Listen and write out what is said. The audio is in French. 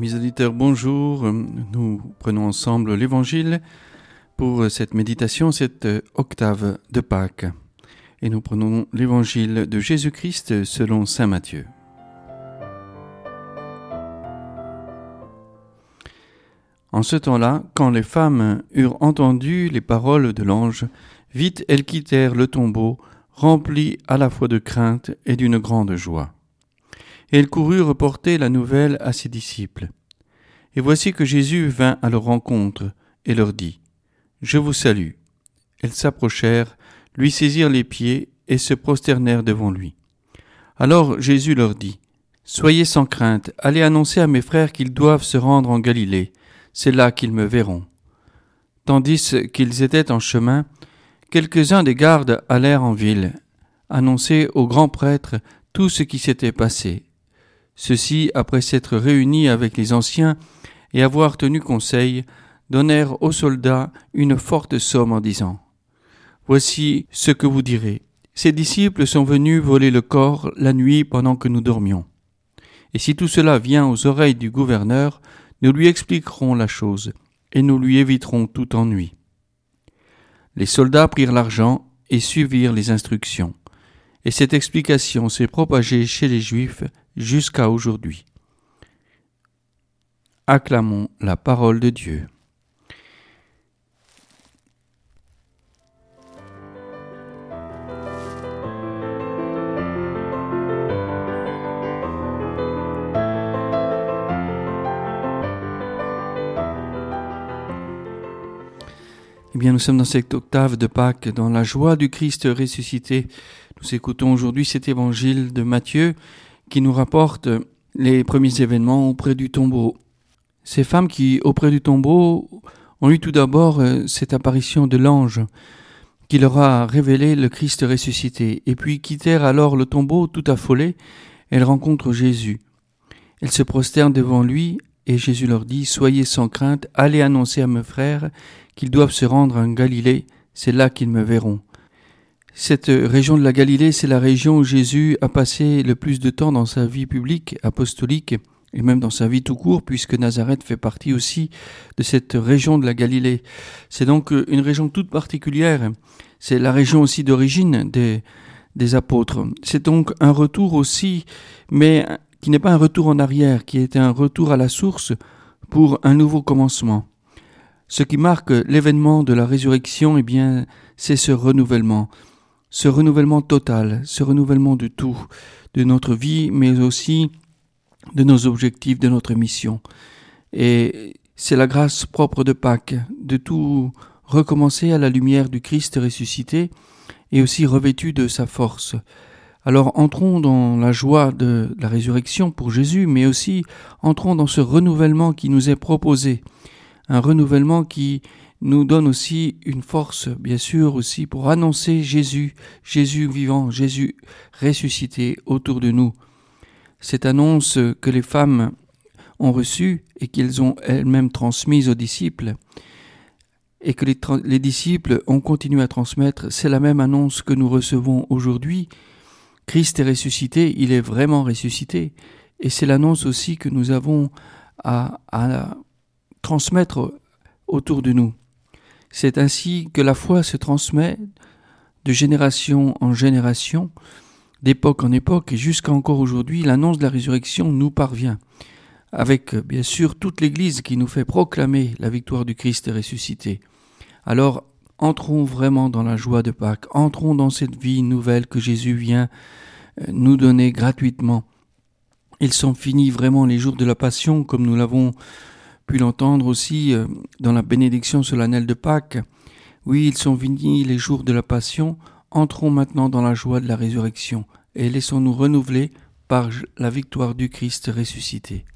Mes auditeurs, bonjour. Nous prenons ensemble l'Évangile pour cette méditation, cette octave de Pâques. Et nous prenons l'Évangile de Jésus-Christ selon saint Matthieu. En ce temps-là, quand les femmes eurent entendu les paroles de l'ange, vite elles quittèrent le tombeau, remplies à la fois de crainte et d'une grande joie. Et elles coururent porter la nouvelle à ses disciples. Et voici que Jésus vint à leur rencontre et leur dit : « Je vous salue. » Elles s'approchèrent, lui saisirent les pieds et se prosternèrent devant lui. Alors Jésus leur dit : « Soyez sans crainte, allez annoncer à mes frères qu'ils doivent se rendre en Galilée, c'est là qu'ils me verront. » Tandis qu'ils étaient en chemin, quelques-uns des gardes allèrent en ville, annoncer au grand prêtre tout ce qui s'était passé. Ceux-ci, après s'être réunis avec les anciens et avoir tenu conseil, donnèrent aux soldats une forte somme en disant : « Voici ce que vous direz. Ces disciples sont venus voler le corps la nuit pendant que nous dormions. Et si tout cela vient aux oreilles du gouverneur, nous lui expliquerons la chose et nous lui éviterons tout ennui. » Les soldats prirent l'argent et suivirent les instructions. Et cette explication s'est propagée chez les Juifs jusqu'à aujourd'hui. Acclamons la parole de Dieu. Eh bien, nous sommes dans cette octave de Pâques, dans la joie du Christ ressuscité. Nous écoutons aujourd'hui cet évangile de Matthieu qui nous rapporte les premiers événements auprès du tombeau. Ces femmes qui, auprès du tombeau, ont eu tout d'abord cette apparition de l'ange qui leur a révélé le Christ ressuscité. Et puis quittèrent alors le tombeau tout affolées. Elles rencontrent Jésus. Elles se prosternent devant lui et Jésus leur dit : « Soyez sans crainte, allez annoncer à mes frères qu'ils doivent se rendre en Galilée, c'est là qu'ils me verront. » Cette région de la Galilée, c'est la région où Jésus a passé le plus de temps dans sa vie publique, apostolique, et même dans sa vie tout court, puisque Nazareth fait partie aussi de cette région de la Galilée. C'est donc une région toute particulière. C'est la région aussi d'origine des apôtres. C'est donc un retour aussi, mais qui n'est pas un retour en arrière, qui est un retour à la source pour un nouveau commencement. Ce qui marque l'événement de la résurrection, eh bien, c'est ce renouvellement total, ce renouvellement de tout, de notre vie, mais aussi de nos objectifs, de notre mission. Et c'est la grâce propre de Pâques, de tout recommencer à la lumière du Christ ressuscité et aussi revêtu de sa force. Alors entrons dans la joie de la résurrection pour Jésus, mais aussi entrons dans ce renouvellement qui nous est proposé. Un renouvellement qui nous donne aussi une force, bien sûr, aussi pour annoncer Jésus vivant, Jésus ressuscité autour de nous. Cette annonce que les femmes ont reçue et qu'elles ont elles-mêmes transmise aux disciples et que les disciples ont continué à transmettre, c'est la même annonce que nous recevons aujourd'hui. Christ est ressuscité, il est vraiment ressuscité. Et c'est l'annonce aussi que nous avons à transmettre autour de nous. C'est ainsi que la foi se transmet de génération en génération, d'époque en époque, et jusqu'à encore aujourd'hui, l'annonce de la résurrection nous parvient, avec bien sûr toute l'Église qui nous fait proclamer la victoire du Christ ressuscité. Alors, entrons vraiment dans la joie de Pâques, entrons dans cette vie nouvelle que Jésus vient nous donner gratuitement. Ils sont finis vraiment les jours de la Passion, comme nous l'avons pu l'entendre aussi dans la bénédiction solennelle de Pâques. Oui, ils sont finis les jours de la Passion, entrons maintenant dans la joie de la résurrection et laissons-nous renouveler par la victoire du Christ ressuscité.